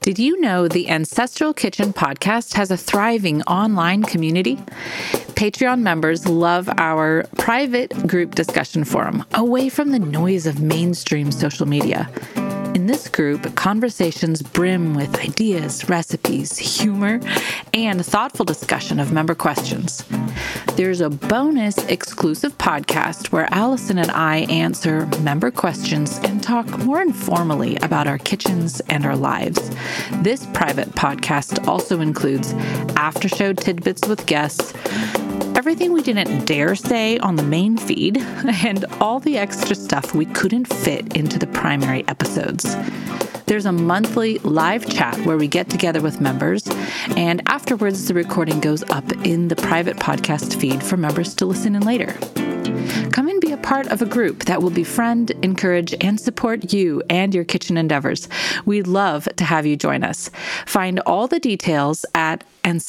Did you know the Ancestral Kitchen podcast has a thriving online community? Patreon members love our private group discussion forum, away from the noise of mainstream social media. In this group, conversations brim with ideas, recipes, humor, and thoughtful discussion of member questions. There's a bonus exclusive podcast where Allison and I answer member questions and talk more informally about our kitchens and our lives. This private podcast also includes after-show tidbits with guests, everything we didn't dare say on the main feed, and all the extra stuff we couldn't fit into the primary episodes. There's a monthly live chat where we get together with members, and afterwards the recording goes up in the private podcast feed for members to listen in later. Come and be a part of a group that will befriend, encourage, and support you and your kitchen endeavors. We'd love to have you join us. Find all the details at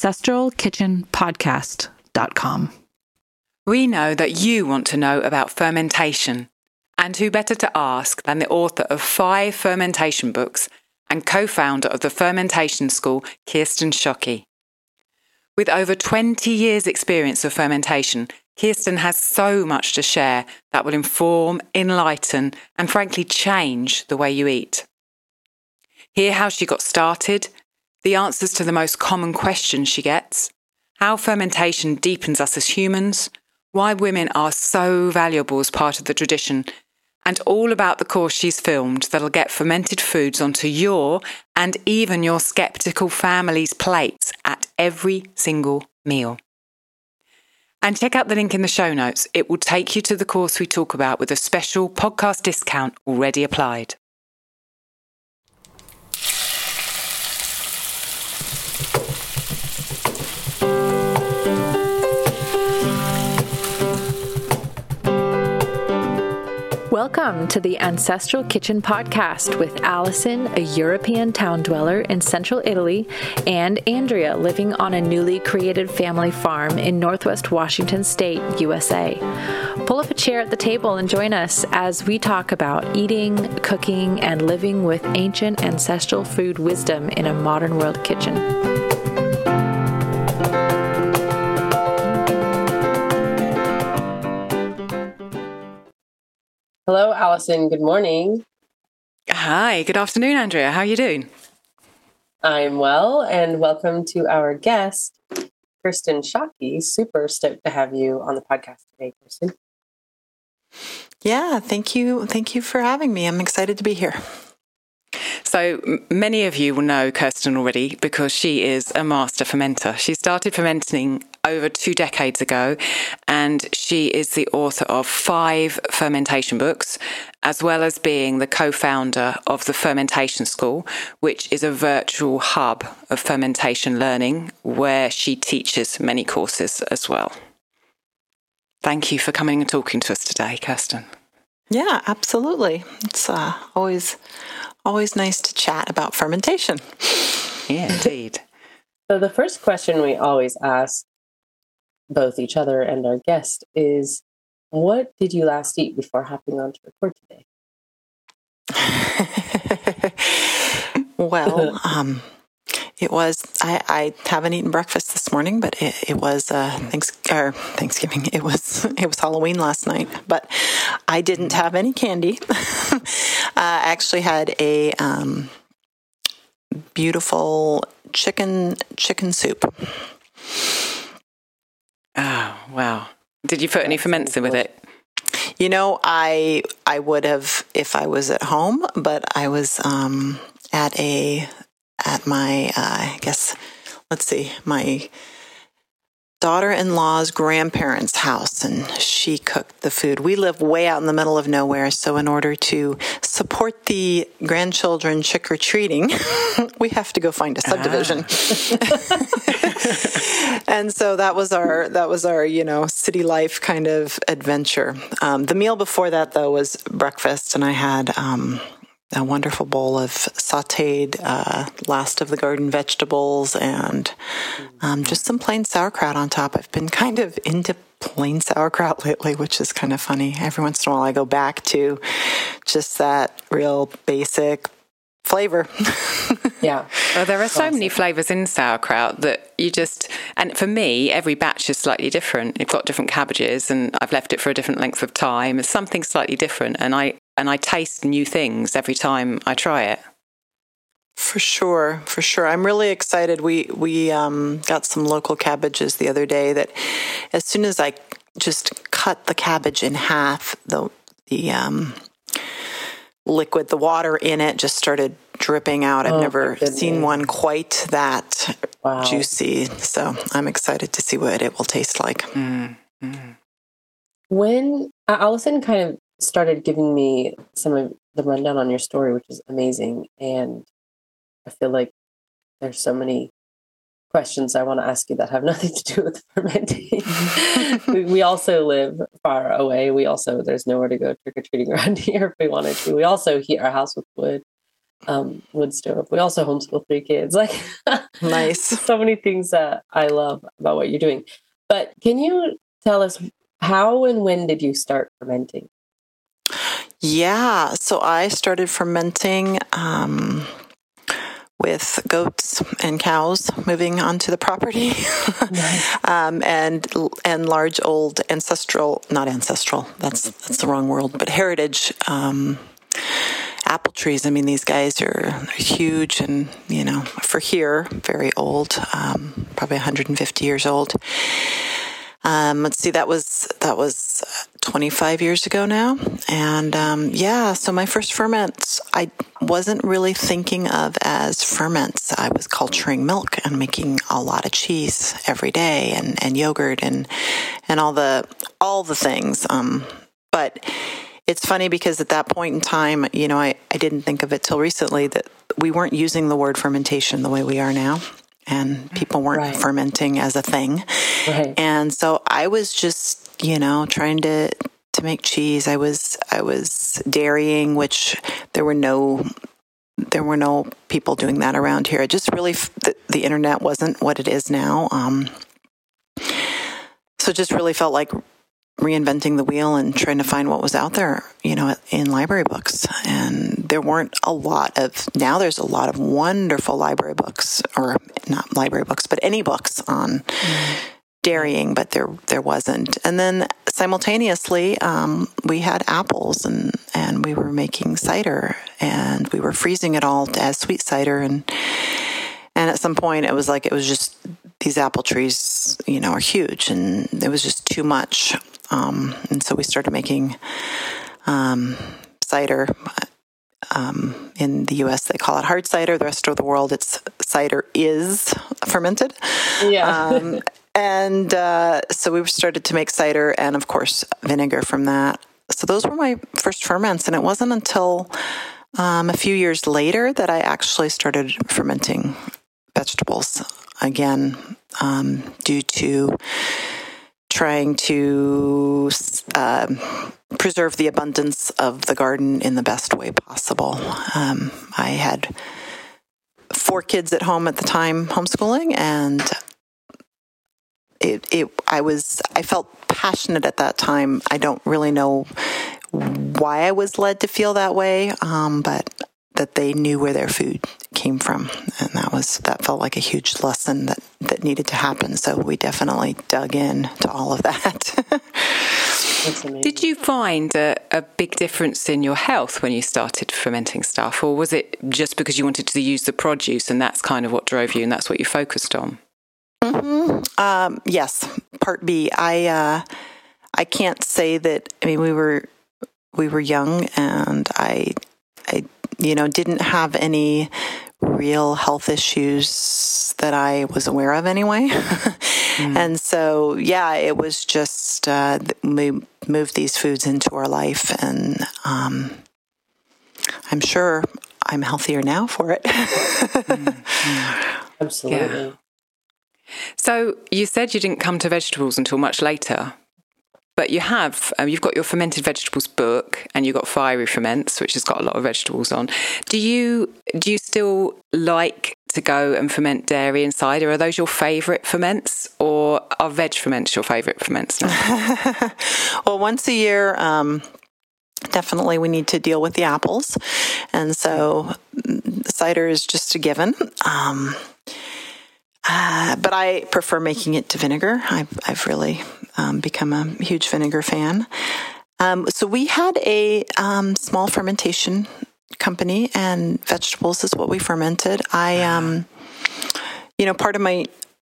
ancestralkitchenpodcast.com. We know that you want to know about fermentation, and who better to ask than the author of 5 fermentation books and co-founder of the Fermentation School, Kirsten Schocke. With over 20 years' experience of fermentation, Kirsten has so much to share that will inform, enlighten, and frankly change the way you eat. Hear how she got started, the answers to the most common questions she gets, how fermentation deepens us as humans, why women are so valuable as part of the tradition, and all about the course she's filmed that'll get fermented foods onto your and even your skeptical family's plates at every single meal. And check out the link in the show notes. It will take you to the course we talk about with a special podcast discount already applied. Welcome to the Ancestral Kitchen podcast with Allison, a European town dweller in central Italy, and Andrea, living on a newly created family farm in Northwest Washington State, USA. Pull up a chair at the table and join us as we talk about eating, cooking, and living with ancient ancestral food wisdom in a modern world kitchen. Hello, Allison. Good morning. Hi, good afternoon, Andrea. How are you doing? I'm well, and welcome to our guest, Kirsten Schocke. Super stoked to have you on the podcast today, Kirsten. Yeah, thank you. Thank you for having me. I'm excited to be here. So many of you will know Kirsten already because she is a master fermenter. She started fermenting over 2 decades ago, and she is the author of 5 fermentation books, as well as being the co-founder of the Fermentation School, which is a virtual hub of fermentation learning where she teaches many courses as well. Thank you for coming and talking to us today, Kirsten. Yeah, absolutely. It's always nice to chat about fermentation. Yeah, indeed. So the first question we always ask both each other and our guest is, what did you last eat before hopping on to record today? Well, it was, I haven't eaten breakfast this morning, but it was Thanksgiving. It was Halloween last night, but I didn't have any candy. I actually had a beautiful chicken soup. Oh, wow. Did you put any ferments in with it? You know, I would have if I was at home, but I was at my my daughter-in-law's grandparents' house, and she cooked the food. We live way out in the middle of nowhere, so in order to support the grandchildren trick-or-treating, we have to go find a subdivision. And so that was our city life kind of adventure. The meal before that, though, was breakfast, and I had a wonderful bowl of sautéed last of the garden vegetables and just some plain sauerkraut on top. I've been kind of into plain sauerkraut lately, which is kind of funny. Every once in a while I go back to just that real basic flavor. Yeah. Well, there are so many flavors in sauerkraut that you just, and for me, every batch is slightly different. You've got different cabbages and I've left it for a different length of time. It's something slightly different. And I taste new things every time I try it. For sure. I'm really excited. We got some local cabbages the other day that as soon as I just cut the cabbage in half, the liquid, the water in it just started dripping out. I've never seen one quite that juicy. So I'm excited to see what it will taste like. When Allison kind of started giving me some of the rundown on your story, which is amazing, and I feel like there's so many questions I want to ask you that have nothing to do with fermenting. We also live far away. There's nowhere to go trick-or-treating around here if we wanted to. We also heat our house with wood stove. We also homeschool 3 kids. Like, nice. So many things that I love about what you're doing. But can you tell us how and when did you start fermenting? Yeah, so I started fermenting with goats and cows moving onto the property, nice. And large old not ancestral, that's the wrong word, but heritage apple trees. I mean, these guys are huge and, for here, very old, probably 150 years old. Let's see, that was 25 years ago now. And, so my first ferments, I wasn't really thinking of as ferments. I was culturing milk and making a lot of cheese every day and yogurt and all the things. But it's funny because at that point in time, I didn't think of it till recently that we weren't using the word fermentation the way we are now. And people weren't fermenting as a thing. Right. And so I was just, trying to make cheese. I was dairying, which there were no people doing that around here. It just really, the internet wasn't what it is now. So it just really felt like reinventing the wheel and trying to find what was out there, in library books. And there weren't now there's a lot of wonderful library books, or not library books, but any books on dairying, but there wasn't. And then simultaneously, we had apples and we were making cider and we were freezing it all as sweet cider. And at some point it was just, these apple trees, are huge and it was just too much. And so we started making cider. In the U.S., they call it hard cider. The rest of the world, cider is fermented. Yeah. So we started to make cider and, of course, vinegar from that. So those were my first ferments. And it wasn't until a few years later that I actually started fermenting vegetables again, due to trying to preserve the abundance of the garden in the best way possible. I had 4 kids at home at the time, homeschooling, and I felt passionate at that time. I don't really know why I was led to feel that way, but that they knew where their food came from, and that felt like a huge lesson that needed to happen. So we definitely dug in to all of that. Did you find a big difference in your health when you started fermenting stuff, or was it just because you wanted to use the produce and that's kind of what drove you and that's what you focused on? Mm-hmm. Yes, part B. I can't say that. I mean, we were young, and I didn't have any real health issues that I was aware of anyway. And so, it was just, we moved these foods into our life, and I'm sure I'm healthier now for it. Absolutely. Yeah. So you said you didn't come to vegetables until much later, but you have, you've got your fermented vegetables book and you've got Fiery Ferments, which has got a lot of vegetables on. Do you still like to go and ferment dairy and cider? Are those your favourite ferments, or are veg ferments your favourite ferments now? Well, once a year, definitely we need to deal with the apples. And so cider is just a given. But I prefer making it to vinegar. I've really become a huge vinegar fan. So we had a small fermentation company, and vegetables is what we fermented. Part of the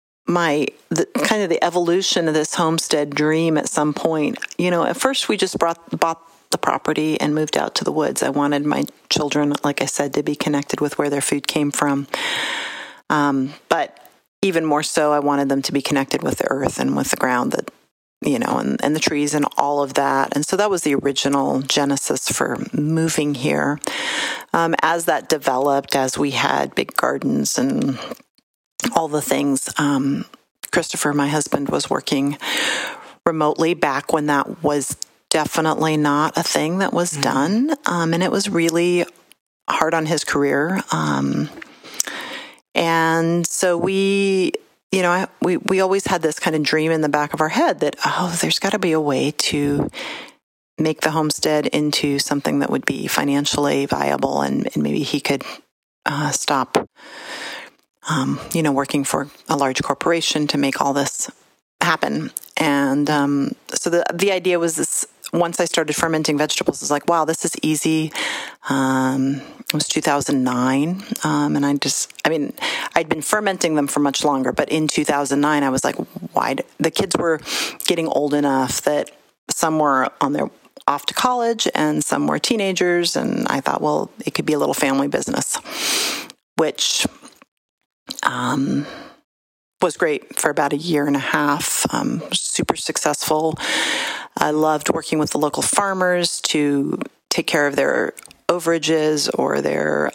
evolution of this homestead dream at some point, at first we just bought the property and moved out to the woods. I wanted my children, like I said, to be connected with where their food came from. But even more so, I wanted them to be connected with the earth and with the ground that, and the trees and all of that. And so that was the original genesis for moving here. As that developed, as we had big gardens and all the things, Christopher, my husband, was working remotely back when that was definitely not a thing that was done. And it was really hard on his career. And so we always had this kind of dream in the back of our head that, there's got to be a way to make the homestead into something that would be financially viable, and maybe he could stop, working for a large corporation to make all this happen. And so the idea was this. Once I started fermenting vegetables, I was like, wow, this is easy. It was 2009. And I'd been fermenting them for much longer, but in 2009, I was like, why? The kids were getting old enough that some were off to college and some were teenagers. And I thought, well, it could be a little family business, which was great for about a year and a half. Super successful. I loved working with the local farmers to take care of their overages or their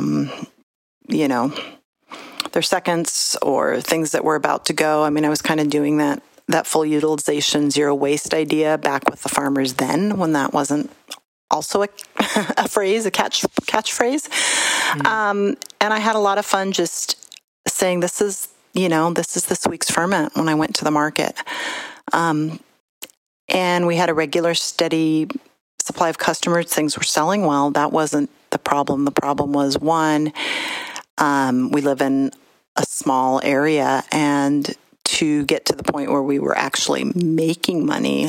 seconds or things that were about to go. I was kind of doing that full utilization, zero waste idea back with the farmers then, when that wasn't also a phrase, a catchphrase. And I had a lot of fun just saying, this is this week's ferment when I went to the market. And we had a regular, steady supply of customers. Things were selling well. That wasn't the problem. The problem was, one, we live in a small area, and to get to the point where we were actually making money,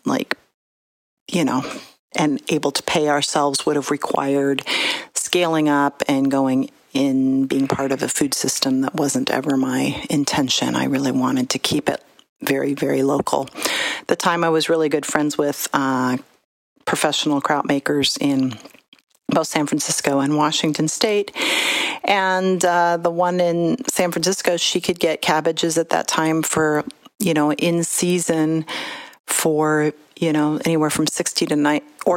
and able to pay ourselves would have required scaling up and going in, being part of a food system that wasn't ever my intention. I really wanted to keep it very, very local. At the time, I was really good friends with professional kraut makers in both San Francisco and Washington State. And the one in San Francisco, she could get cabbages at that time for, in season for, anywhere from 60 to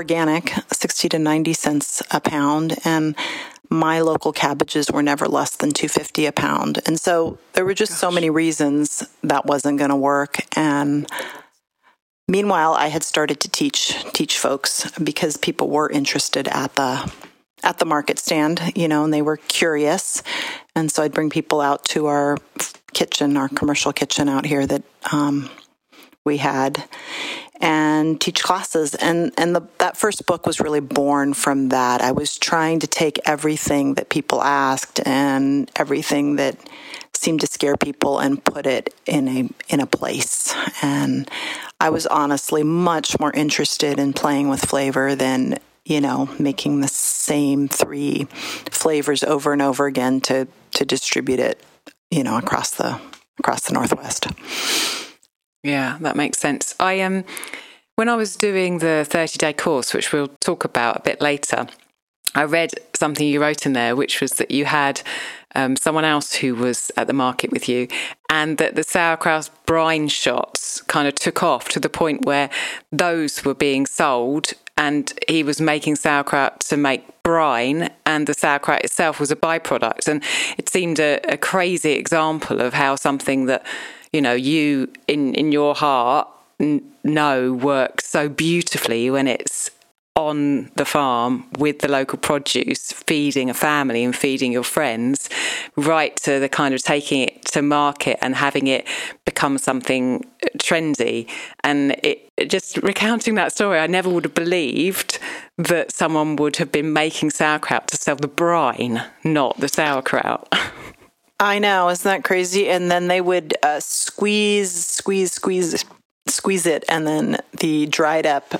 90 cents a pound. And my local cabbages were never less than $2.50 a pound. And so there were just so many reasons that wasn't going to work. And meanwhile, I had started to teach folks, because people were interested at the market stand, and they were curious. And so I'd bring people out to our kitchen, our commercial kitchen out here that we had, and teach classes. And that first book was really born from that. I was trying to take everything that people asked and everything that seemed to scare people and put it in a place. And I was honestly much more interested in playing with flavor than, making the same 3 flavors over and over again to distribute it, across the Northwest. Yeah, that makes sense. When I was doing the 30-day course, which we'll talk about a bit later, I read something you wrote in there, which was that you had someone else who was at the market with you, and that the sauerkraut brine shots kind of took off to the point where those were being sold, and he was making sauerkraut to make brine, and the sauerkraut itself was a byproduct. And it seemed a crazy example of how something that, you in your heart know works so beautifully when it's on the farm with the local produce, feeding a family and feeding your friends, right to the kind of taking it to market and having it become something trendy. And just recounting that story, I never would have believed that someone would have been making sauerkraut to sell the brine, not the sauerkraut. I know, isn't that crazy? And then they would squeeze it, and then the dried up,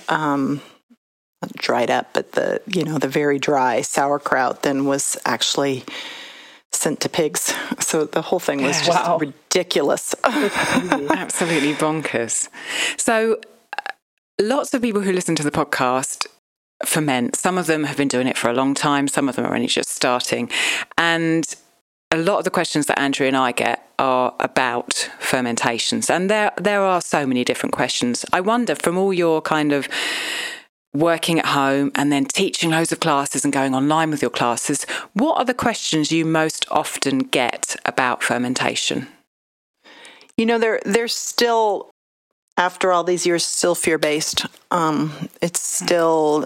but the very dry sauerkraut then was actually sent to pigs. So the whole thing was just ridiculous. Absolutely bonkers. So lots of people who listen to the podcast ferment. Some of them have been doing it for a long time. Some of them are only just starting. And a lot of the questions that Andrew and I get are about fermentations. And there are so many different questions. I wonder, from all your kind of working at home and then teaching loads of classes and going online with your classes, what are the questions you most often get about fermentation? They're still, after all these years, still fear-based. It's still,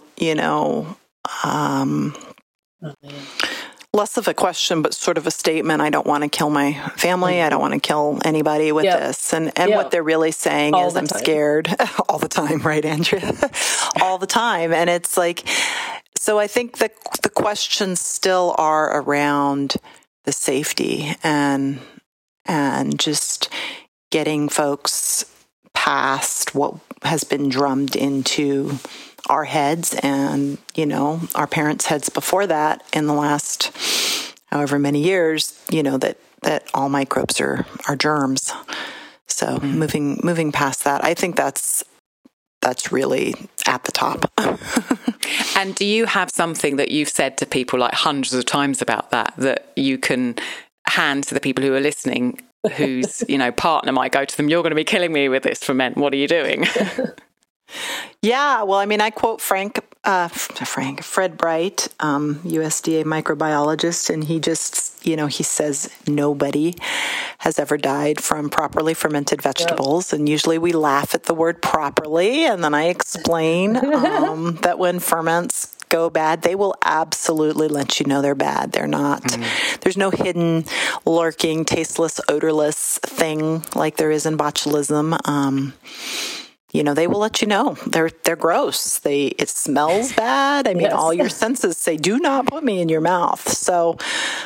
less of a question, but sort of a statement. I don't want to kill my family. I don't want to kill anybody with this. And what they're really saying is, I'm scared all the time, right, Andrea? All the time. And it's like, so I think the questions still are around the safety and just getting folks past what has been drummed into our heads and, our parents' heads before that in the last however many years, that all microbes are germs. So moving past that, I think that's really at the top. And do you have something that you've said to people like hundreds of times about that you can hand to the people who are listening, whose, partner might go to them, "You're going to be killing me with this ferment. What are you doing?" Yeah, well, I quote Fred Bright, USDA microbiologist, and he just, he says nobody has ever died from properly fermented vegetables. Yep. And usually we laugh at the word properly, and then I explain that when ferments go bad, they will absolutely let you know they're bad. They're not, there's no hidden, lurking, tasteless, odorless thing like there is in botulism. They will let you know they're gross. It smells bad. All your senses say, "Do not put me in your mouth." So,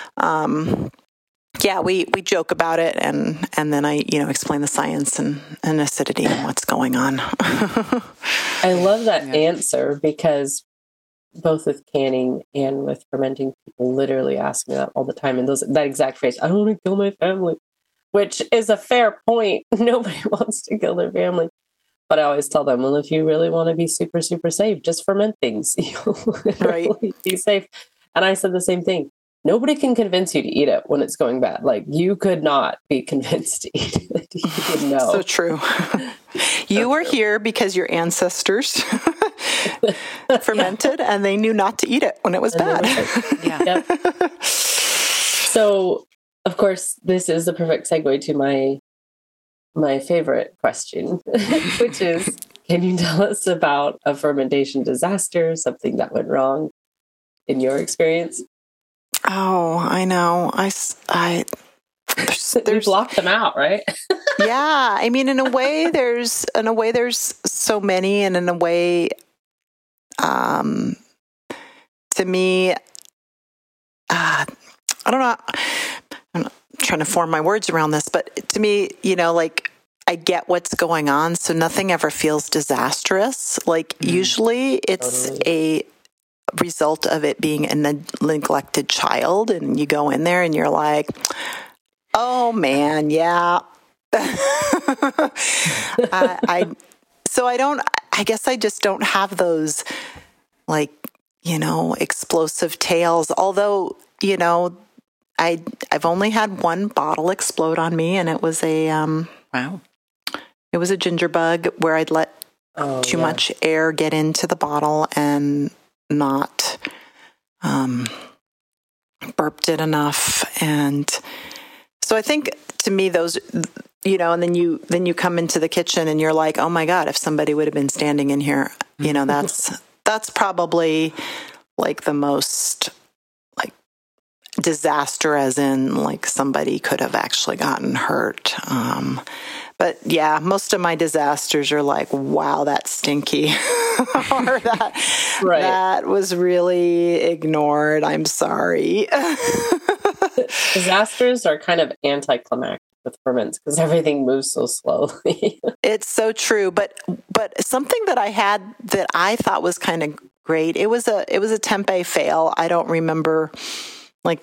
we joke about it, and then I explain the science and acidity and what's going on. I love that answer, because both with canning and with fermenting, people literally ask me that all the time, and that exact phrase, "I don't want to kill my family," which is a fair point. Nobody wants to kill their family. But I always tell them, well, if you really want to be super, super safe, just ferment things. You'll really be safe. And I said the same thing. Nobody can convince you to eat it when it's going bad. Like, you could not be convinced to eat it. You would know. So true. You were here because your ancestors fermented and they knew not to eat it when it was bad. Yep. So, of course, this is the perfect segue to my favorite question, which is, can you tell us about a fermentation disaster, something that went wrong in your experience? Oh, I know. We blocked them out, right? Yeah. In a way there's so many, and in a way, to me, I don't know. I'm not trying to form my words around this, but to me, I get what's going on, so nothing ever feels disastrous. Usually it's a result of it being a neglected child, and you go in there and you're like, oh man, yeah. I guess I just don't have those explosive tales, although, I've only had one bottle explode on me, and it was it was a ginger bug where I'd let too much air get into the bottle and not burped it enough. And so I think, to me, those, and then you come into the kitchen and you're like, oh my God, if somebody would have been standing in here, that's probably the most disaster, as in somebody could have actually gotten hurt. But yeah, most of my disasters are like, wow, that's stinky. Or that was really ignored. I'm sorry. Disasters are kind of anticlimactic with ferments because everything moves so slowly. It's so true. But something that I had that I thought was kind of great, it was a tempeh fail. I don't remember, like,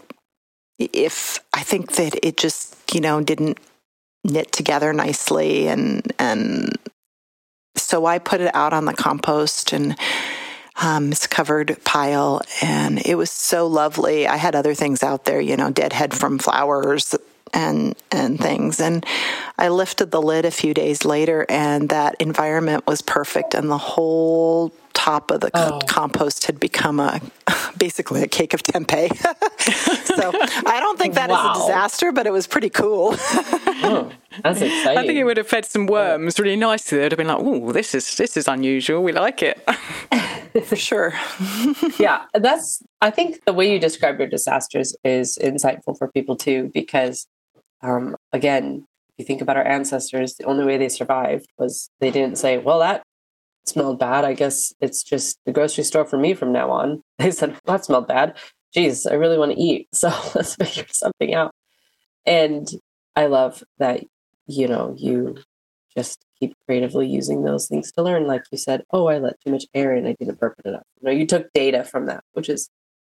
I think that it just, didn't knit together nicely. And so I put it out on the compost and it's covered pile, and it was so lovely. I had other things out there, deadhead from flowers and things. And I lifted the lid a few days later, and that environment was perfect. And the whole top of the compost had become basically a cake of tempeh. So I don't think that is a disaster, but it was pretty cool. That's exciting. I think it would have fed some worms really nicely. They'd have been like, "Oh, this is unusual. We like it." For sure. Yeah, I think the way you describe your disasters is insightful for people too, because again, if you think about our ancestors, the only way they survived was they didn't say, well, that smelled bad. I guess it's just the grocery store for me from now on. They said, well, that smelled bad. Geez, I really want to eat. So let's figure something out. And I love that, you just keep creatively using those things to learn. Like you said, oh, I let too much air in. I didn't burp it enough. You took data from that, which is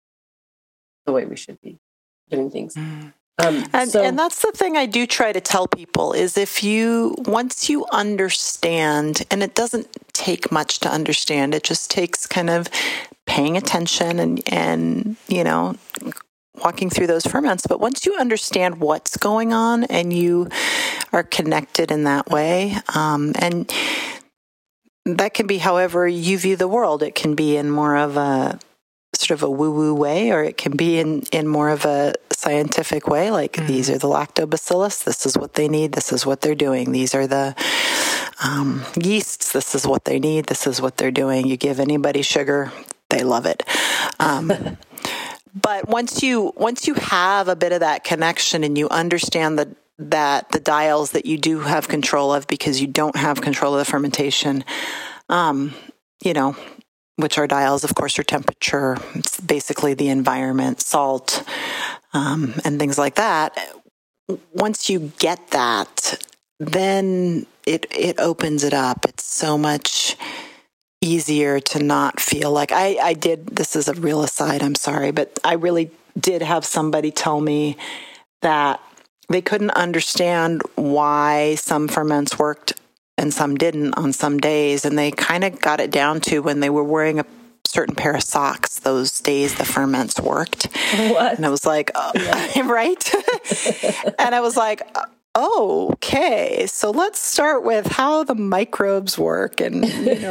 the way we should be doing things. And that's the thing I do try to tell people is once you understand, and it doesn't take much to understand, it just takes kind of paying attention and walking through those ferments. But once you understand what's going on and you are connected in that way, and that can be however you view the world. It can be in more of a sort of a woo-woo way, or it can be in more of a scientific way, like these are the lactobacillus, this is what they need, this is what they're doing. These are the yeasts, this is what they need, this is what they're doing. You give anybody sugar, they love it. But once you have a bit of that connection and you understand that the dials that you do have control of, because you don't have control of the fermentation, which our dials, of course, are temperature, it's basically the environment, salt, and things like that. Once you get that, then it opens it up. It's so much easier to not feel like I did. This is a real aside, I'm sorry, but I really did have somebody tell me that they couldn't understand why some ferments worked and some didn't on some days. And they kind of got it down to when they were wearing a certain pair of socks, those days the ferments worked. What? And I was like, right? And I was like, oh, okay. So let's start with how the microbes work. And,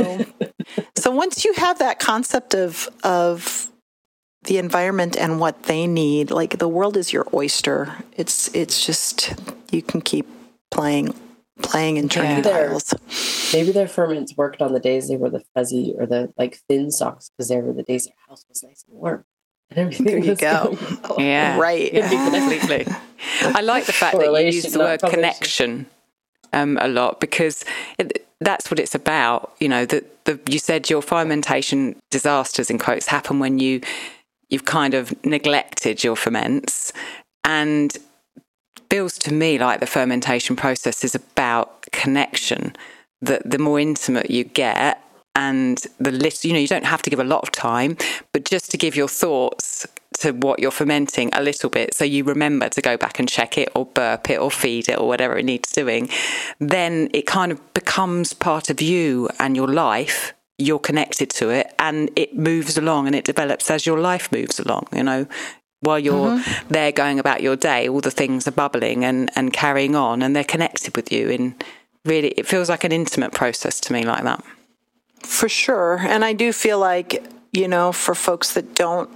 so once you have that concept of the environment and what they need, like the world is your oyster. It's just, you can keep playing and turning dials. Maybe their ferments worked on the days they were the fuzzy or the thin socks because they were the days their house was nice and warm. And there you go. Yeah, right. Yeah, completely. I like the fact that you use the word connection a lot, because that's what it's about. You said your fermentation disasters, in quotes, happen when you've kind of neglected your ferments, and feels to me like the fermentation process is about connection. That the more intimate you get, and the list, you don't have to give a lot of time, but just to give your thoughts to what you're fermenting a little bit, so you remember to go back and check it or burp it or feed it or whatever it needs doing, then it kind of becomes part of you and your life. You're connected to it, and it moves along and it develops as your life moves along, While you're there going about your day, all the things are bubbling and carrying on, and they're connected with you. And really, it feels like an intimate process to me like that. For sure. And I do feel like, for folks that don't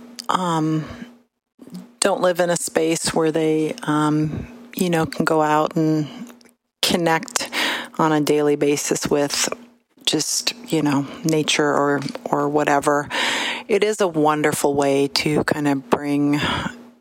live in a space where they, can go out and connect on a daily basis with just, nature or whatever, it is a wonderful way to kind of bring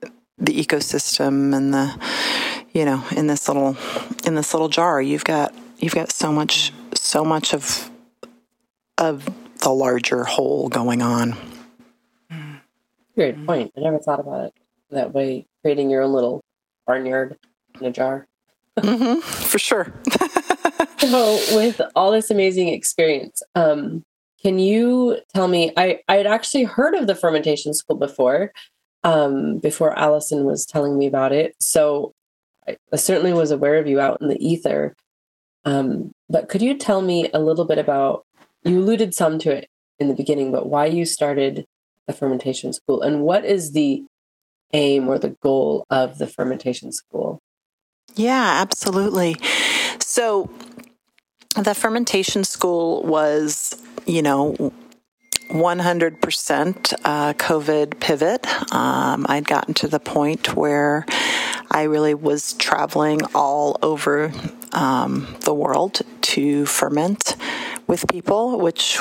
the ecosystem and the, in this little jar, you've got You've got so much of the larger whole going on. Great point. I never thought about it that way, creating your own little barnyard in a jar. For sure. So with all this amazing experience, can you tell me, I had actually heard of the fermentation school before Allison was telling me about it. So I certainly was aware of you out in the ether. But could you tell me a little bit about, you alluded some to it in the beginning, but why you started the fermentation school and what is the aim or the goal of the fermentation school? Yeah, absolutely. So the fermentation school was, 100% COVID pivot. I'd gotten to the point where I really was traveling all over the world to ferment with people, which,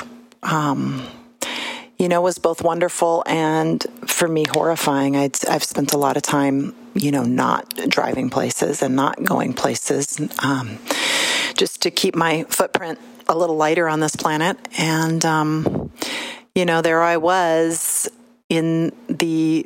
was both wonderful and for me horrifying. I've spent a lot of time, not driving places and not going places, just to keep my footprint a little lighter on this planet. And, there I was in the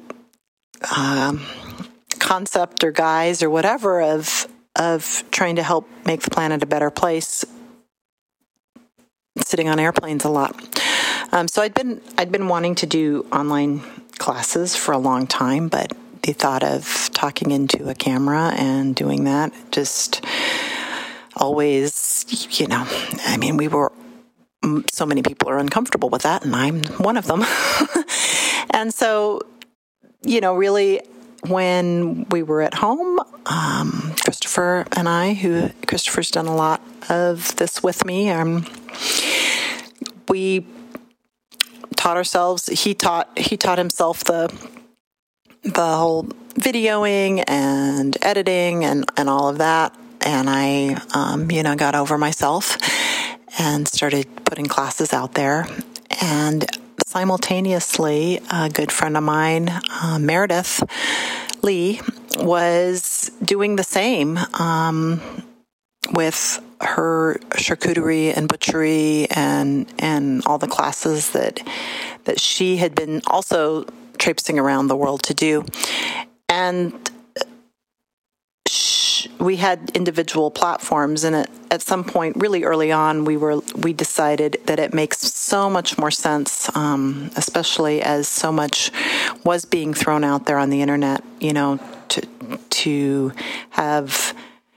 concept or guise or whatever of trying to help make the planet a better place, sitting on airplanes a lot. So I'd been wanting to do online classes for a long time, but the thought of talking into a camera and doing that just always, we were, so many people are uncomfortable with that, and I'm one of them. And so, really, when we were at home, Christopher and I, Christopher's done a lot of this with me, we taught ourselves. He taught himself the whole videoing and editing and all of that. And I, got over myself and started putting classes out there. And simultaneously, a good friend of mine, Meredith Lee, was doing the same with her charcuterie and butchery and all the classes that she had been also traipsing around the world to do. And we had individual platforms, and at some point really early on we decided that it makes so much more sense, especially as so much was being thrown out there on the internet, to have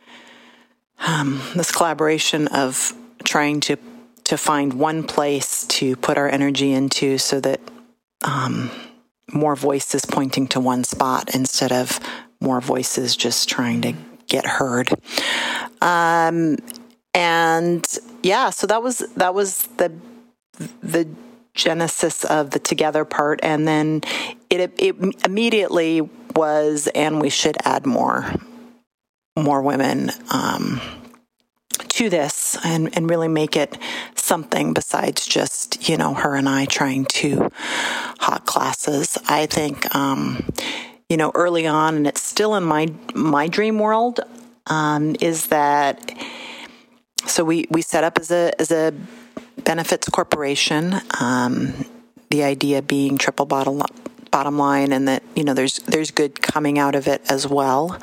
this collaboration of trying to find one place to put our energy into so that more voices pointing to one spot instead of more voices just trying to get heard. And yeah, so that was the genesis of the together part. And then it immediately was, and we should add more women to this and really make it something besides just, her and I trying to hot classes. I think, early on, and it's still in my dream world, is that, so we set up as a benefits corporation, the idea being triple bottom line, and that, there's good coming out of it as well.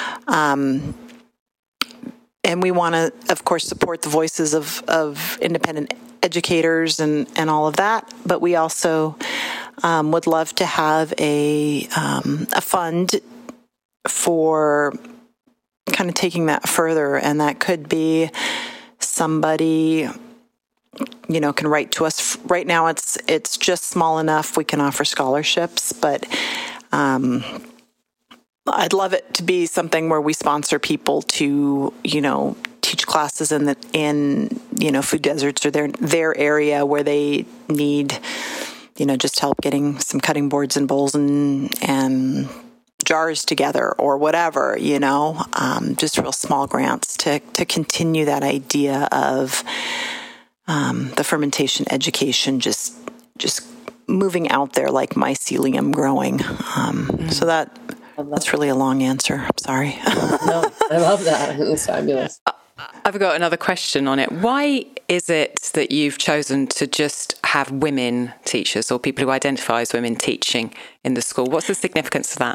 And we want to, of course, support the voices of independent educators and all of that. But we also would love to have a fund for kind of taking that further. And that could be somebody, can write to us. Right now, it's just small enough we can offer scholarships, but I'd love it to be something where we sponsor people to, teach classes in food deserts or their area where they need, just help getting some cutting boards and bowls and jars together or whatever, just real small grants to continue that idea of the fermentation education, just moving out there like mycelium growing. So that's really a long answer. I'm sorry. No, I love that. It's fabulous. I've got another question on it. Why is it that you've chosen to just have women teachers or people who identify as women teaching in the school? What's the significance of that?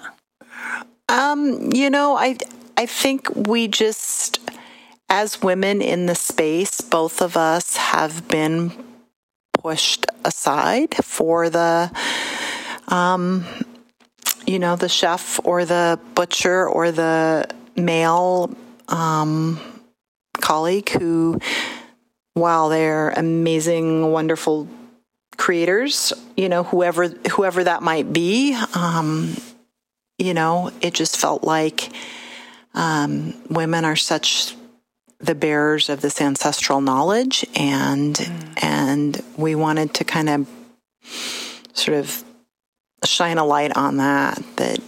I think we just, as women in the space, both of us have been pushed aside for the, the chef or the butcher or the male colleague who, while they're amazing, wonderful creators, whoever that might be, it just felt like women are such the bearers of this ancestral knowledge, and we wanted to kind of sort of shine a light on that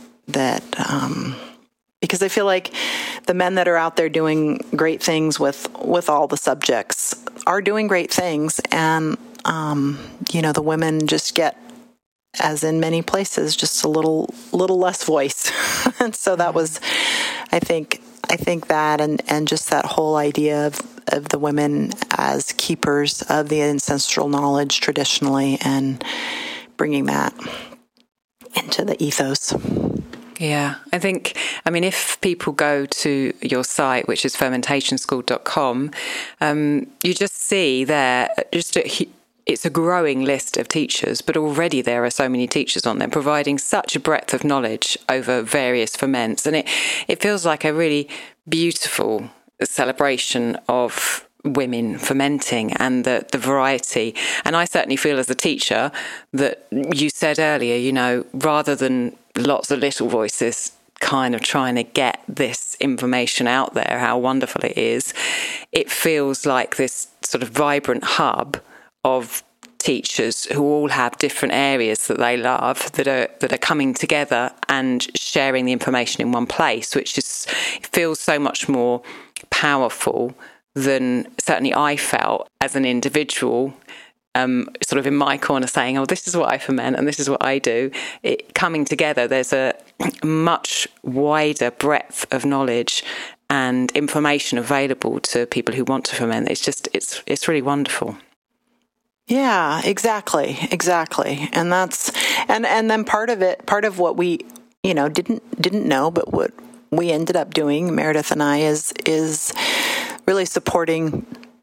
because I feel like the men that are out there doing great things with all the subjects are doing great things, and the women just get, as in many places, just a little less voice. And so that was, I think that, and just that whole idea of the women as keepers of the ancestral knowledge traditionally, and bringing that into the ethos. Yeah, if people go to your site, which is fermentationschool.com, you just see there it's a growing list of teachers, but already there are so many teachers on there providing such a breadth of knowledge over various ferments. And it feels like a really beautiful celebration of women fermenting and the variety. And I certainly feel as a teacher that you said earlier, rather than lots of little voices kind of trying to get this information out there, how wonderful it is, it feels like this sort of vibrant hub of teachers who all have different areas that they love that are coming together and sharing the information in one place, which feels so much more powerful than certainly I felt as an individual, sort of in my corner saying, oh, this is what I ferment and this is what I do. It coming together, there's a much wider breadth of knowledge and information available to people who want to ferment. It's really wonderful. Yeah, exactly. And that's, and then part of what we, didn't know, but what we ended up doing, Meredith and I, is really supporting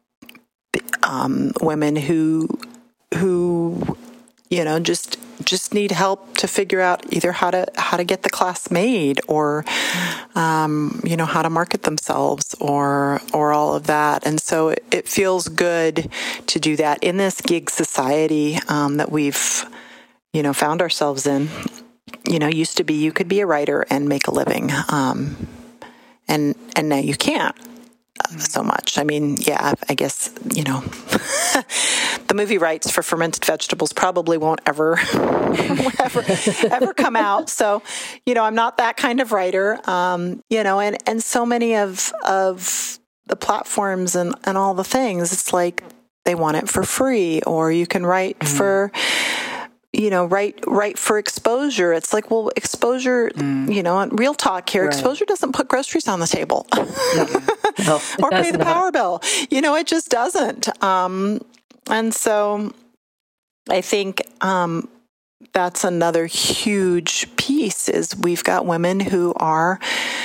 women who just need help to figure out either how to get the class made, or how to market themselves, or all of that. And so it feels good to do that in this gig society that we've found ourselves in. Used to be you could be a writer and make a living, and now you can't so much. I guess the movie rights for fermented vegetables probably won't ever come out. So, I'm not that kind of writer. And so many of the platforms and all the things, it's like they want it for free, or you can write for, write for exposure. It's like, well, exposure, real talk here, right. Exposure doesn't put groceries on the table. No, or pay the power bill. It just doesn't. And so I think that's another huge piece, is we've got women who are,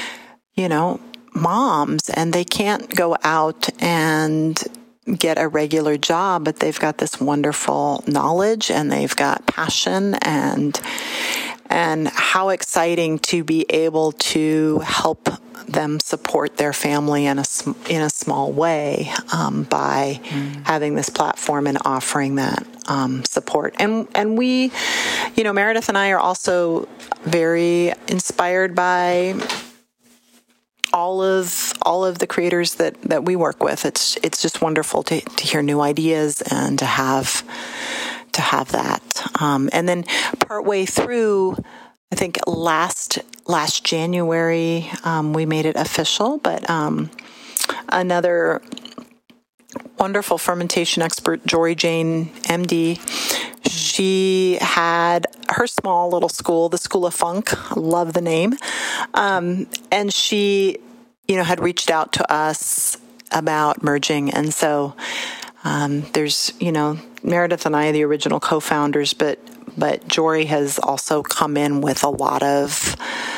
moms, and they can't go out and get a regular job, but they've got this wonderful knowledge and they've got passion, and how exciting to be able to help them support their family in a small way by having this platform and offering that support. And we, Meredith and I are also very inspired by all of the creators that we work with. It's just wonderful to hear new ideas and to have that. And then partway through, I think last January, we made it official, but another wonderful fermentation expert, Jory Jane, MD, she had her small little school, the School of Funk. I love the name. And she, had reached out to us about merging. And so there's, Meredith and I, the original co-founders, but Jory has also come in with a lot of,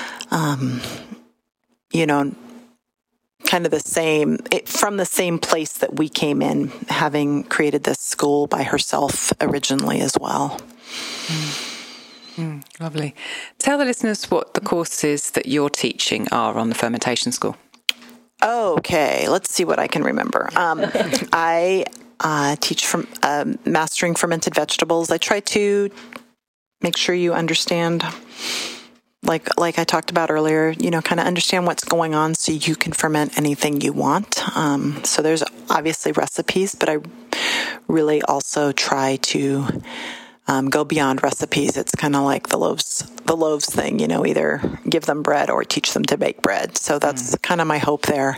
kind of from the same place that we came in, having created this school by herself originally as well. Lovely. Tell the listeners what the courses that you're teaching are on the Fermentation School. Okay, let's see what I can remember. I teach from mastering fermented vegetables. I try to make sure you understand, like I talked about earlier, kind of understand what's going on so you can ferment anything you want. So there's obviously recipes, but I really also try to go beyond recipes. It's kind of like the loaves thing, either give them bread or teach them to bake bread. So that's kind of my hope there.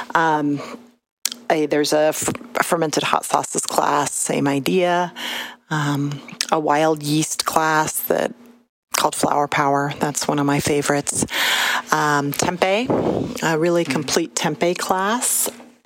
There's a fermented hot sauces class, same idea. A wild yeast class called Flower Power. That's one of my favorites. Tempeh, a really complete tempeh class.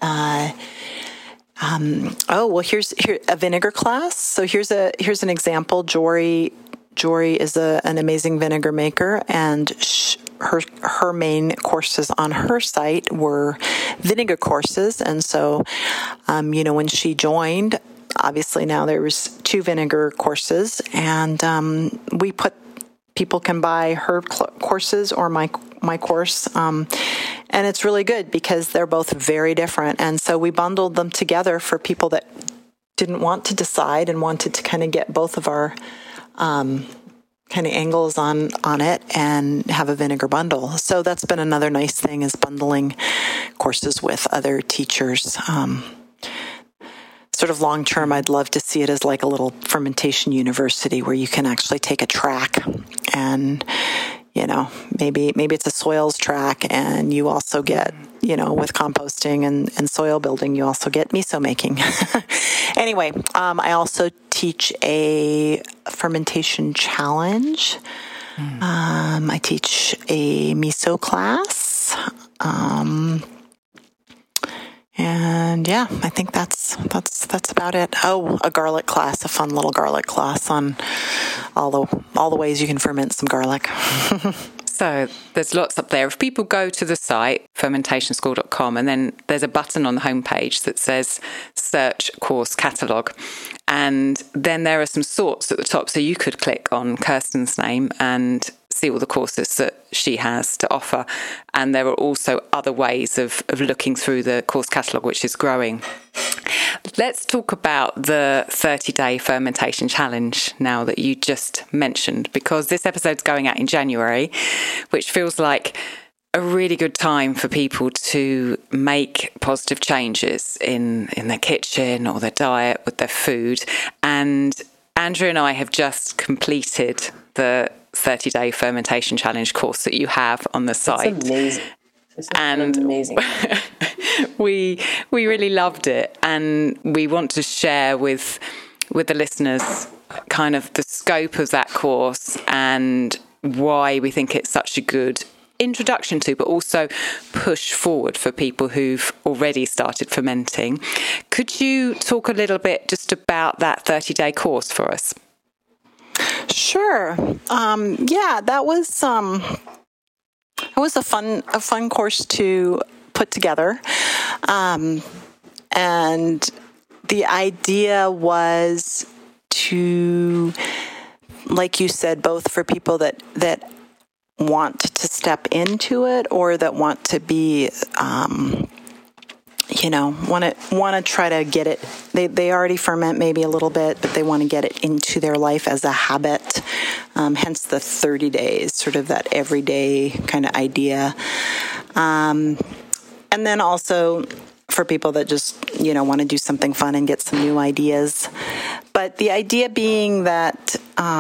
Here's a vinegar class. So here's an example. Jory is an amazing vinegar maker, and her main courses on her site were vinegar courses. And so, when she joined, obviously now there was 2 vinegar courses, and people can buy her courses or my course, and it's really good because they're both very different. And so we bundled them together for people that didn't want to decide and wanted to kind of get both of our kind of angles on it and have a vinegar bundle. So that's been another nice thing, is bundling courses with other teachers. Sort of long term, I'd love to see it as like a little fermentation university where you can actually take a track and, maybe it's a soils track, and you also get, with composting and soil building, you also get miso making. Anyway, I also teach a fermentation challenge. I teach a miso class. And yeah, I think that's about it. Oh, a garlic class, a fun little garlic class on all the ways you can ferment some garlic. So there's lots up there. If people go to the site, fermentationschool.com, and then there's a button on the homepage that says search course catalogue. And then there are some sorts at the top. So you could click on Kirsten's name and see all the courses that she has to offer. And there are also other ways of looking through the course catalogue, which is growing. Let's talk about the 30-day fermentation challenge now that you just mentioned, because this episode's going out in January, which feels like a really good time for people to make positive changes in their kitchen or their diet with their food. And Andrea and I have just completed the 30-day fermentation challenge course that you have on the site. It's amazing. And amazing. we really loved it, and we want to share with the listeners kind of the scope of that course and why we think it's such a good introduction to, but also push forward for people who've already started fermenting. Could you talk a little bit just about that 30-day course for us? Sure. That was a fun course to put together. And the idea was to, like you said, both for people that want to step into it or that want to be, want to try to get it. They already ferment maybe a little bit, but they want to get it into their life as a habit. Hence the 30 days, sort of that everyday kind of idea. And then also for people that just, want to do something fun and get some new ideas. But the idea being that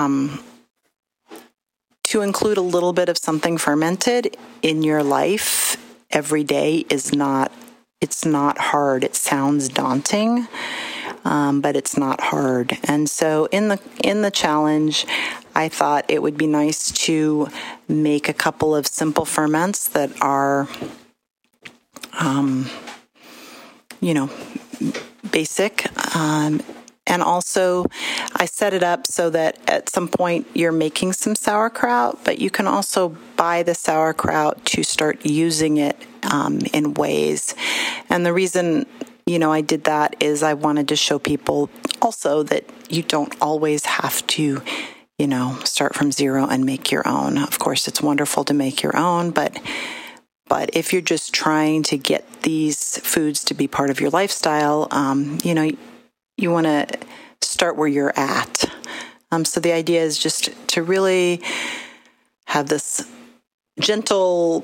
to include a little bit of something fermented in your life every day it's not hard. It sounds daunting, but it's not hard. And so in the challenge, I thought it would be nice to make a couple of simple ferments that are basic. And also, I set it up so that at some point you're making some sauerkraut, but you can also buy the sauerkraut to start using it in ways. And the reason, I did that is I wanted to show people also that you don't always have to, start from zero and make your own. Of course, it's wonderful to make your own, but if you're just trying to get these foods to be part of your lifestyle, you want to start where you're at. So the idea is just to really have this gentle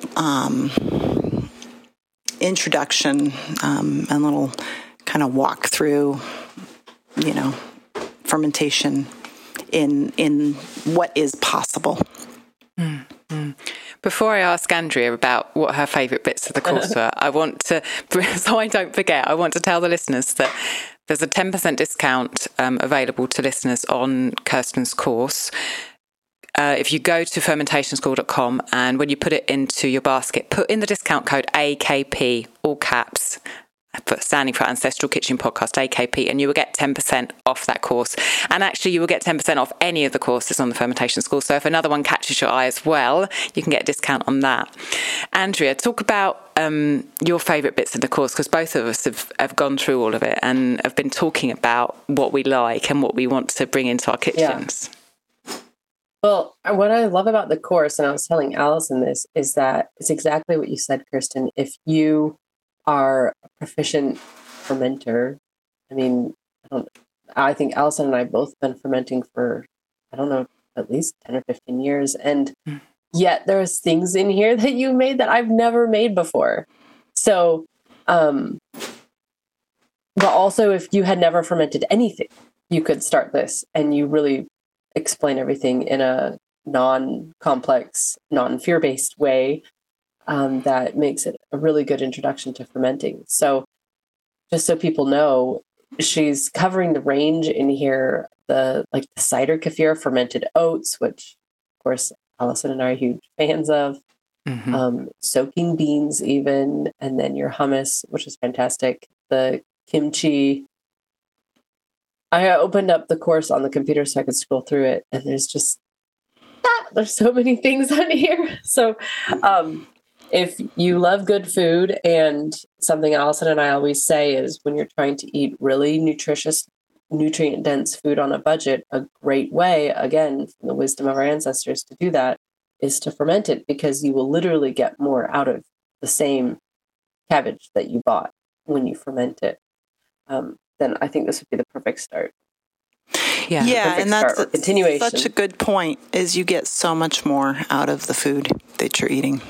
introduction and little kind of walk through, fermentation in what is possible. Mm-hmm. Before I ask Andrea about what her favourite bits of the course were, so I don't forget, I want to tell the listeners that there's a 10% discount available to listeners on Kirsten's course. If you go to fermentationschool.com and when you put it into your basket, put in the discount code AKP, all caps, standing for Ancestral Kitchen Podcast, AKP, and you will get 10% off that course. And actually, you will get 10% off any of the courses on the Fermentation School. So if another one catches your eye as well, you can get a discount on that. Andrea, talk about your favourite bits of the course, because both of us have gone through all of it and have been talking about what we like and what we want to bring into our kitchens. Yeah. Well, what I love about the course, and I was telling Allison this, is that it's exactly what you said, Kirsten. If you are a proficient fermenter, I think Allison and I both been fermenting for, at least 10 or 15 years. And yet there's things in here that you made that I've never made before. So, but also if you had never fermented anything, you could start this and you really explain everything in a non-complex, non-fear-based way. That makes it a really good introduction to fermenting. So just so people know, she's covering the range in here, the cider kefir, fermented oats, which of course Allison and I are huge fans of, soaking beans even, and then your hummus, which is fantastic, the kimchi. I opened up the course on the computer so I could scroll through it, and there's so many things on here. So, if you love good food, and something Allison and I always say is when you're trying to eat really nutritious, nutrient-dense food on a budget, a great way, again, from the wisdom of our ancestors to do that is to ferment it, because you will literally get more out of the same cabbage that you bought when you ferment it. Then I think this would be the perfect start. Yeah, and that's continuation. Such a good point, is you get so much more out of the food that you're eating.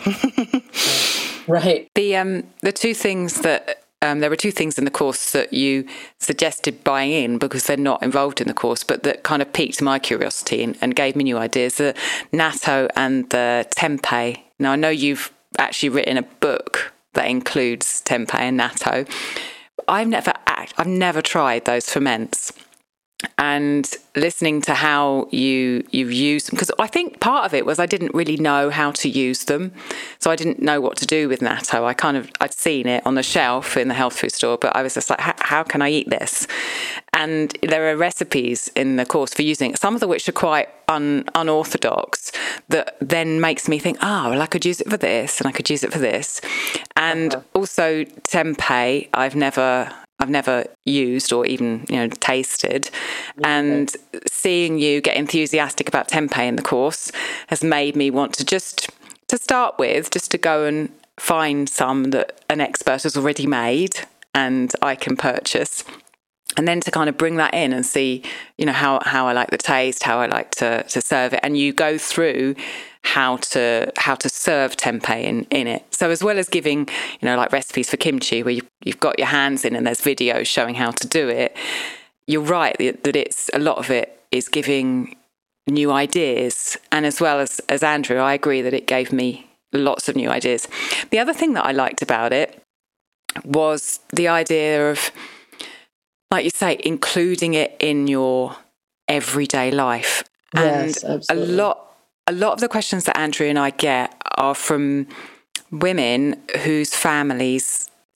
Right. The two things that there were two things in the course that you suggested buying in because they're not involved in the course, but that kind of piqued my curiosity and gave me new ideas: the natto and the tempeh. Now I know you've actually written a book that includes tempeh and natto. I've never tried those ferments. And listening to how you've used them, because I think part of it was I didn't really know how to use them, so I didn't know what to do with natto. I'd seen it on the shelf in the health food store, but I was just like, how can I eat this? And there are recipes in the course for using it, some of which are quite unorthodox, that then makes me think, I could use it for this and I could use it for this. And also tempeh, I've never used or even tasted, and seeing you get enthusiastic about tempeh in the course has made me want to start with to go and find some that an expert has already made and I can purchase, and then to kind of bring that in and see how I like the taste, how I like to serve it. And you go through how to serve tempeh in it. So as well as giving, recipes for kimchi where you've got your hands in and there's videos showing how to do it, you're right that it's a lot of it is giving new ideas. And as well as Andrew, I agree that it gave me lots of new ideas. The other thing that I liked about it was the idea of, like you say, including it in your everyday life. Yes, and absolutely. A lot of the questions that Andrew and I get are from women whose families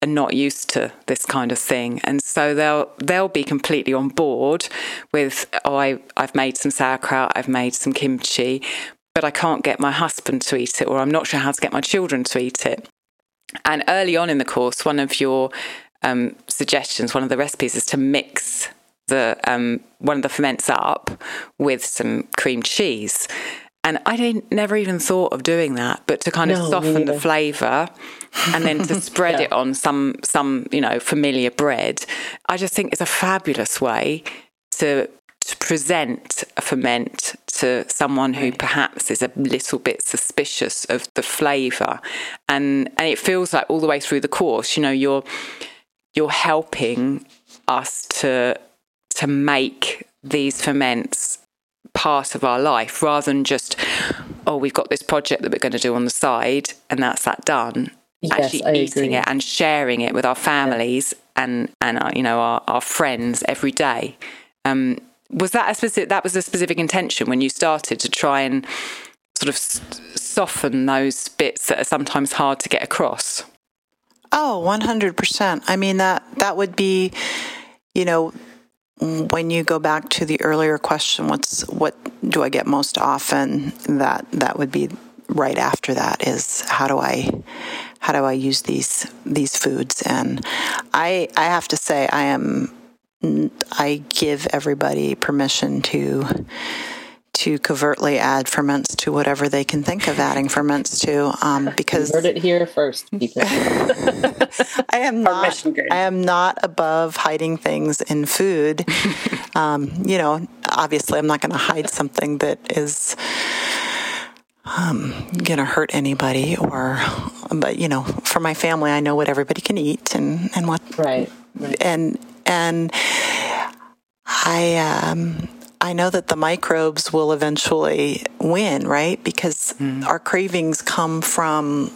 are not used to this kind of thing, and so they'll be completely on board with, I've made some sauerkraut, I've made some kimchi, but I can't get my husband to eat it, or I'm not sure how to get my children to eat it. And early on in the course, one of your suggestions, one of the recipes, is to mix one of the ferments up with some cream cheese. And I never even thought of doing that, but to kind of soften the flavour and then to spread it on some familiar bread, I just think it's a fabulous way to present a ferment to someone who perhaps is a little bit suspicious of the flavour. And it feels like all the way through the course, you're helping us to make these ferments part of our life, rather than just, we've got this project that we're going to do on the side and that's that done. Yes, actually eating it and sharing it with our families and our friends every day. Was that a specific intention when you started to try and sort of soften those bits that are sometimes hard to get across? Oh, 100%. I mean, that would be, when you go back to the earlier question, what do I get most often? That would be right after that, is how do I use these foods? And I have to say, I give everybody permission to covertly add ferments to whatever they can think of adding ferments to, because you heard it here first, people. I am not above hiding things in food. Obviously I'm not going to hide something that is going to hurt anybody, but for my family, I know what everybody can eat and what, right. And I know that the microbes will eventually win, right? Because our cravings come from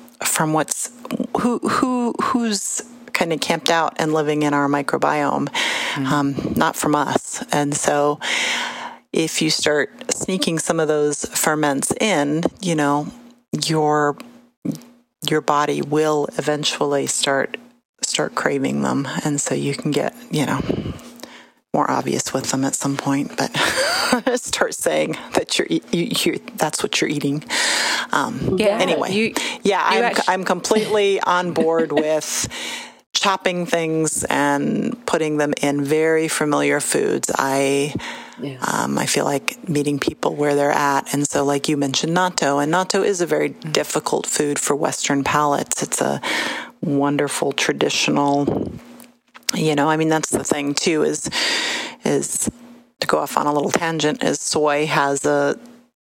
who's kind of camped out and living in our microbiome, not from us. And so if you start sneaking some of those ferments in, your body will eventually start craving them. And so you can get, more obvious with them at some point, but start saying that that's what you're eating. Anyway, I'm completely on board with chopping things and putting them in very familiar foods. I feel like meeting people where they're at. And so, like you mentioned, natto, and natto is a very difficult food for Western palates. It's a wonderful traditional, that's the thing too, is to go off on a little tangent, is soy has a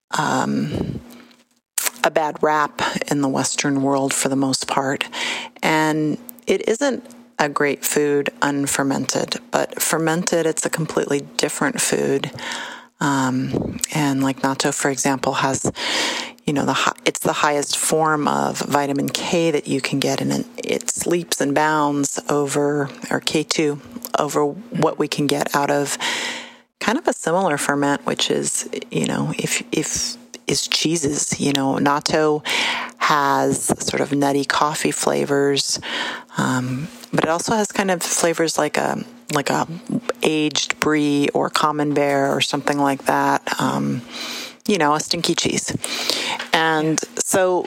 bad rap in the Western world for the most part. And it isn't a great food unfermented, but fermented, it's a completely different food. And like natto, for example, has, it's the highest form of vitamin K that you can get, and it leaps and bounds over, or K2, over what we can get out of kind of a similar ferment, which is, is cheeses. Natto has sort of nutty coffee flavors, but it also has kind of flavors like a aged brie or camembert or something like that. A stinky cheese. And so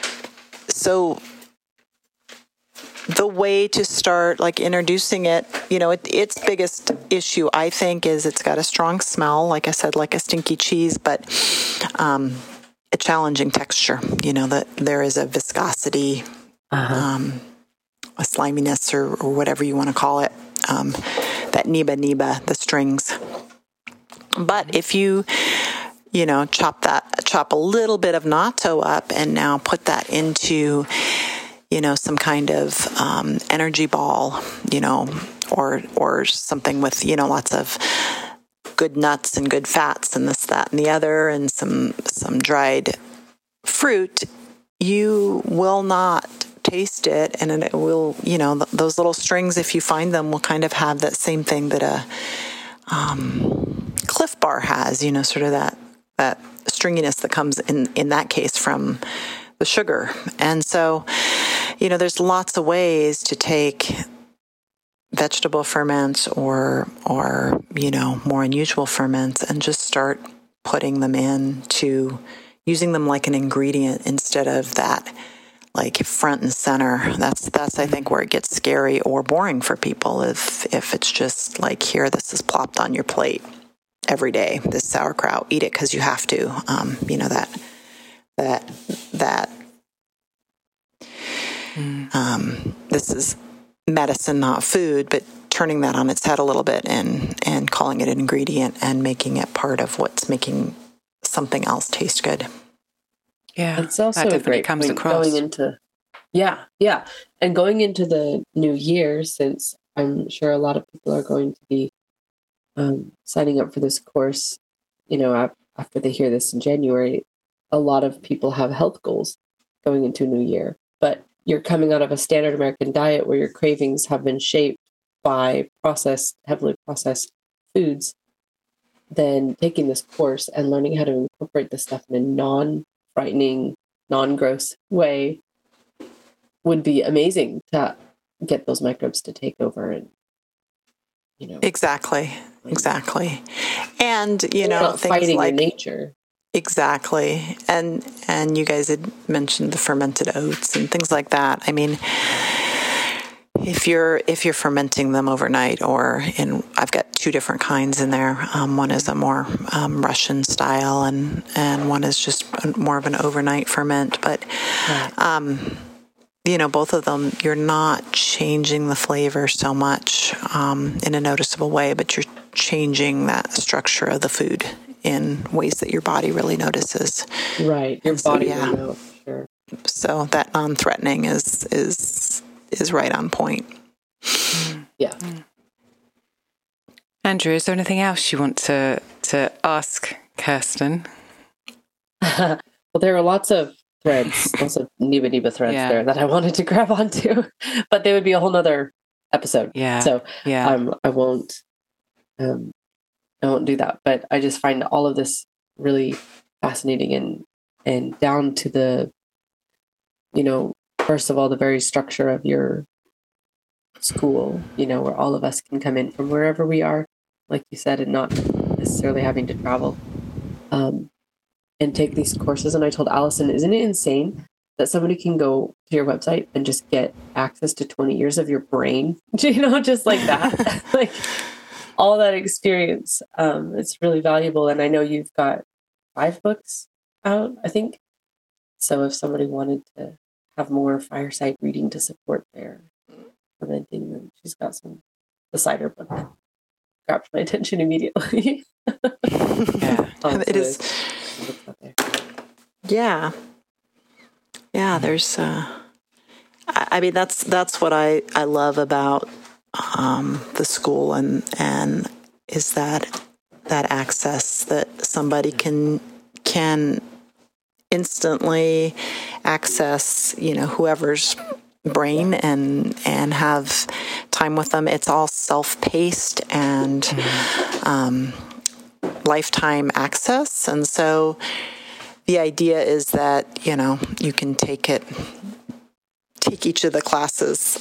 the way to start introducing it, its biggest issue, I think, is it's got a strong smell, like I said, like a stinky cheese, but a challenging texture, that there is a viscosity, a sliminess or whatever you want to call it, that neba, the strings. But if you chop a little bit of natto up and now put that into, some kind of energy ball, or something with, lots of good nuts and good fats and this, that, and the other, and some dried fruit, you will not taste it, and it will, those little strings, if you find them, will kind of have that same thing that a Cliff Bar has, sort of that stringiness that comes in that case from the sugar. And so, there's lots of ways to take vegetable ferments or more unusual ferments, and just start putting them into using them like an ingredient instead of that like front and center. That's I think where it gets scary or boring for people if it's just like, here, this is plopped on your plate every day, this sauerkraut, eat it because you have to. This is medicine, not food, but turning that on its head a little bit and calling it an ingredient and making it part of what's making something else taste good. Yeah, it's also a great point going into, and going into the new year, since I'm sure a lot of people are going to be signing up for this course, after they hear this in January. A lot of people have health goals going into a new year, but you're coming out of a standard American diet where your cravings have been shaped by heavily processed foods. Then taking this course and learning how to incorporate this stuff in a non-frightening, non-gross way would be amazing to get those microbes to take over and, Exactly. And, not things fighting like in nature. Exactly. And you guys had mentioned the fermented oats and things like that. I mean, if you're fermenting them overnight, I've got two different kinds in there. One is a more Russian style, and one is just more of an overnight ferment. But both of them, you're not changing the flavor so much in a noticeable way, but you're changing that structure of the food in ways that your body really notices. Right, your body will know, for sure. So that non-threatening is right on point. Yeah. Andrew, is there anything else you want to ask Kirsten? Well, there are lots of threads, lots of Niba threads there that I wanted to grab onto, but they would be a whole nother episode. Yeah. So I won't do that. But I just find all of this really fascinating and down to the, first of all, the very structure of your school, where all of us can come in from wherever we are, like you said, and not necessarily having to travel. And take these courses. And I told Allison, isn't it insane that somebody can go to your website and just get access to 20 years of your brain, just like that, like all that experience. It's really valuable. And I know you've got 5 books out, I think. So if somebody wanted to have more fireside reading to support their fermenting, then she's got the cider book that grabbed my attention immediately. It is. Yeah. There's, I mean, that's what I love about, the school and is that access that somebody can instantly access, whoever's brain and have time with them. It's all self-paced and, lifetime access. And so the idea is that, you can take each of the classes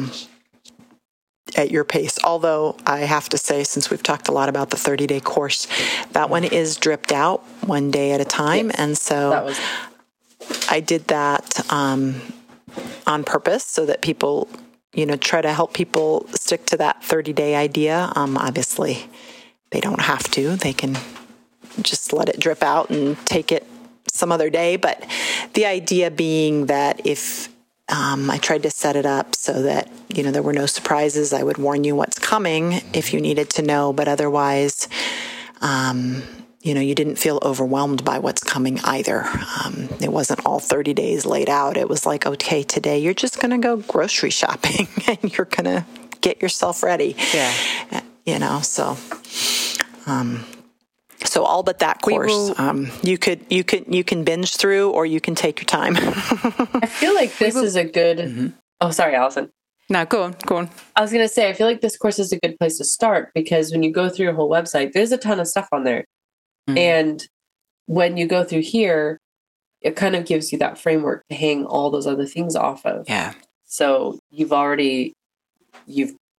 at your pace. Although I have to say, since we've talked a lot about the 30-day course, that one is dripped out one day at a time. Yes, and so I did that on purpose so that people, try to help people stick to that 30-day idea. Obviously, they don't have to. They can just let it drip out and take it some other day. But the idea being that if I tried to set it up so that, there were no surprises, I would warn you what's coming if you needed to know. But otherwise, you didn't feel overwhelmed by what's coming either. It wasn't all 30 days laid out. It was like, okay, today you're just going to go grocery shopping and you're going to get yourself ready. Yeah. So all but that course, you can binge through, or you can take your time. I feel like this is a good. Mm-hmm. Oh, sorry, Allison. No, go on. I was going to say, I feel like this course is a good place to start because when you go through your whole website, there's a ton of stuff on there, and when you go through here, it kind of gives you that framework to hang all those other things off of. Yeah. So you've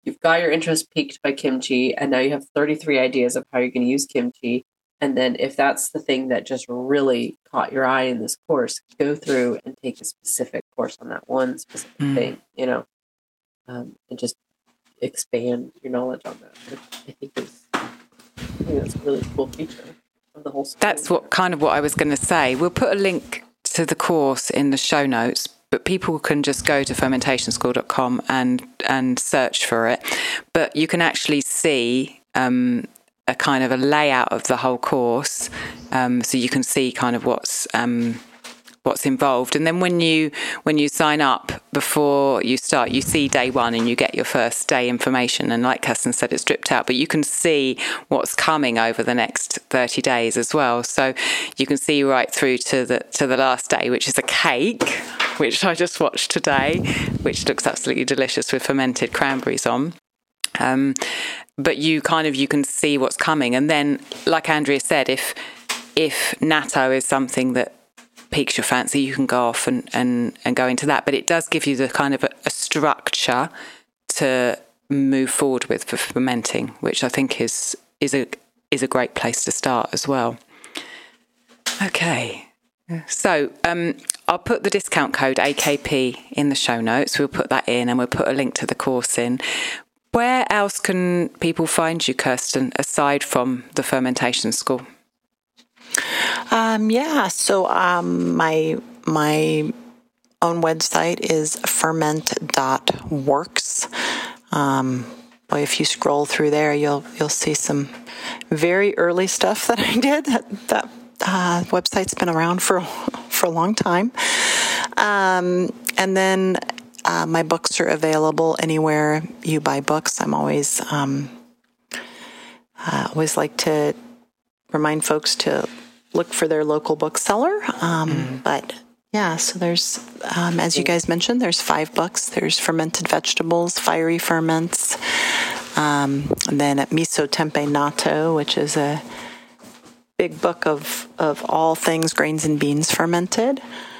you've got your interest piqued by kimchi, and now you have 33 ideas of how you're going to use kimchi. And then if that's the thing that just really caught your eye in this course, go through and take a specific course on that one specific thing, and just expand your knowledge on that. Which I think that's a really cool feature of the whole school. That's what I was going to say. We'll put a link to the course in the show notes, but people can just go to fermentationschool.com and search for it. But you can actually see a kind of a layout of the whole course, so you can see kind of what's involved. And then when you sign up before you start, you see day one and you get your first day information. And like Kirsten said, it's dripped out, but you can see what's coming over the next 30 days as well. So you can see right through to the last day, which is a cake, which I just watched today, which looks absolutely delicious with fermented cranberries on. But you can see what's coming. And then, like Andrea said, if natto is something that piques your fancy, you can go off and go into that. But it does give you the kind of a structure to move forward with for fermenting, which I think is a great place to start as well. Okay. So I'll put the discount code AKP in the show notes. We'll put that in and we'll put a link to the course in. Where else can people find you, Kirsten, aside from the Fermentation School? So my own website is ferment.works. If you scroll through there, you'll see some very early stuff that I did. That website's been around for a long time. And then my books are available anywhere you buy books. I'm always like to remind folks to look for their local bookseller. But yeah, so there's, as you guys mentioned, there's 5 books. There's Fermented Vegetables, Fiery Ferments, and then Miso Tempeh Natto, which is a big book of all things grains and beans fermented.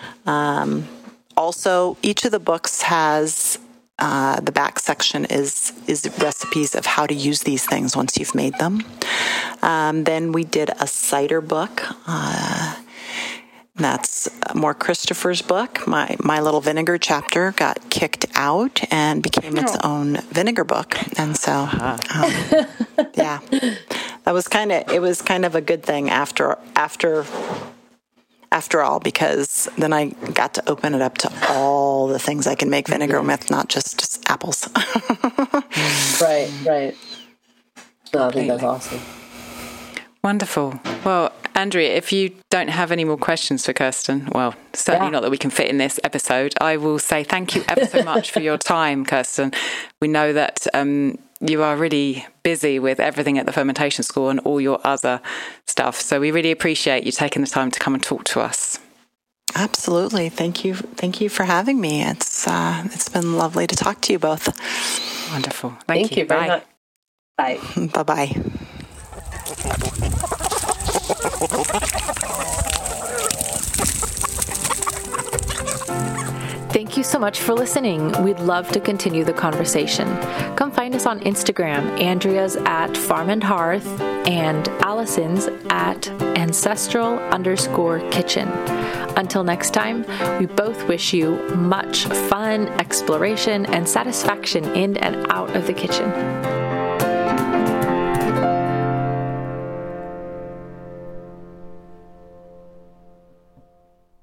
Also, each of the books has the back section is recipes of how to use these things once you've made them. Then we did a cider book. That's more Christopher's book. My Little Vinegar chapter got kicked out and became its own vinegar book. And so, yeah, it was kind of a good thing after all, because then I got to open it up to all the things I can make vinegar with, not just apples. Right. No, I think that's awesome. Wonderful. Well, Andrea, if you don't have any more questions for Kirsten, well, certainly not that we can fit in this episode, I will say thank you ever so much for your time, Kirsten. We know that you are really busy with everything at the Fermentation School and all your other stuff. So we really appreciate you taking the time to come and talk to us. Absolutely. Thank you for having me. It's been lovely to talk to you both. Wonderful. Thank you very much. Bye. Bye-bye. Thank you so much for listening. We'd love to continue the conversation. Come find us on Instagram. Andrea's at Farm and Hearth and Allison's at ancestral_kitchen. Until next time, we both wish you much fun, exploration, and satisfaction in and out of the kitchen.